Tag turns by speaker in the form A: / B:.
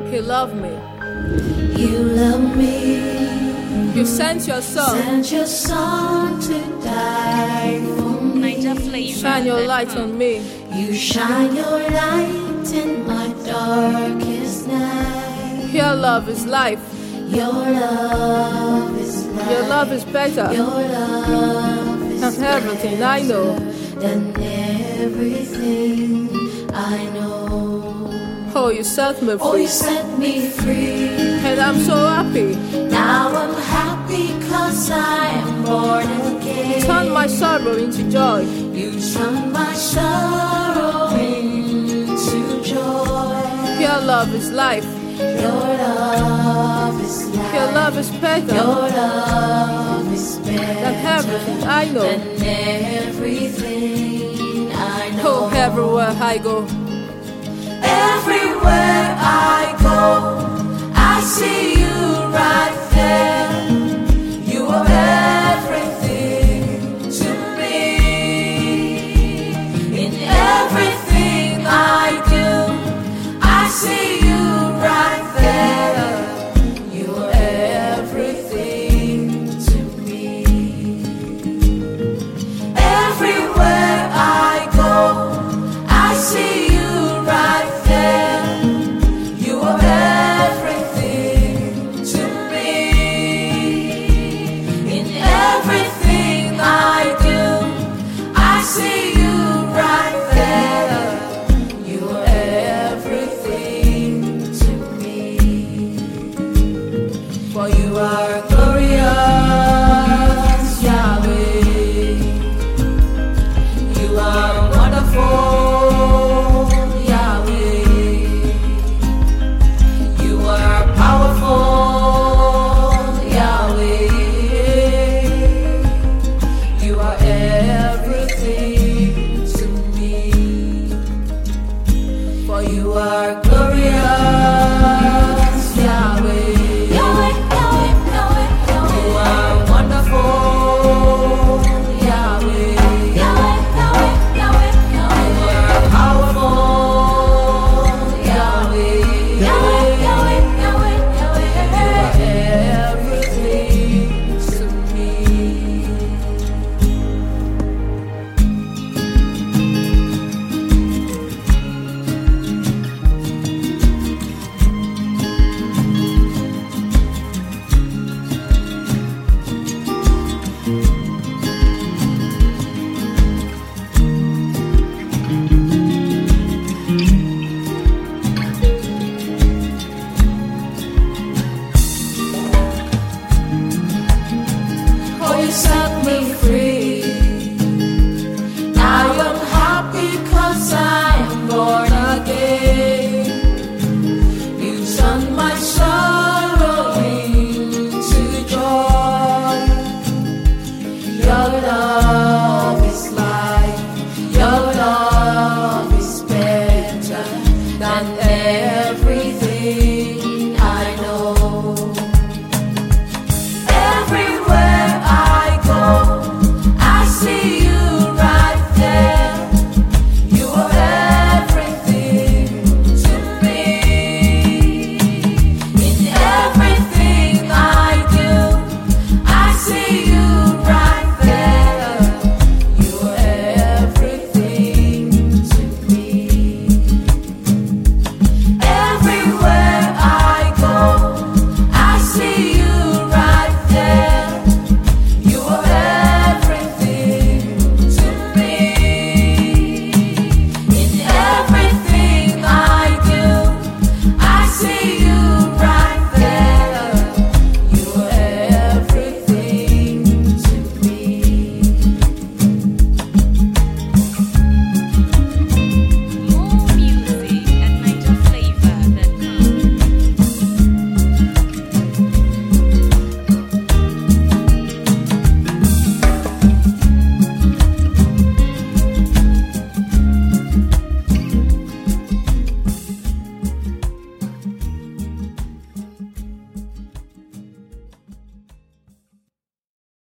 A: He loved me.
B: You love me.
A: You sent your son.
B: Sent your son to die for me.
A: Shine your light on me.
B: You shine your light in my darkest night.
A: Your love is life.
B: Your love is life.
A: Your love is better
B: Your love is
A: than everything I know.
B: than everything I know.
A: Oh, you set me
B: Oh,
A: free,
B: you set me free.
A: and I'm so happy.
B: Now I'm happy 'cause I am born again.
A: Turn my sorrow into joy.
B: You turn my sorrow into joy.
A: Your love is life.
B: Your love is life.
A: Your love is better
B: Your love is better
A: than everything I know.
B: than everything I know.
A: Oh, everywhere I go,
B: Everywhere I go, I see you right there. You are everything to me. In everything I do, I see you right there. You are everything to me. Everywhere I go, I see you right there. You are everything to me. In everything I do, I see you right there. You are everything to me. For you are glorious, Yahweh. You are wonderful, Yahweh. You are powerful, Yahweh. You are everything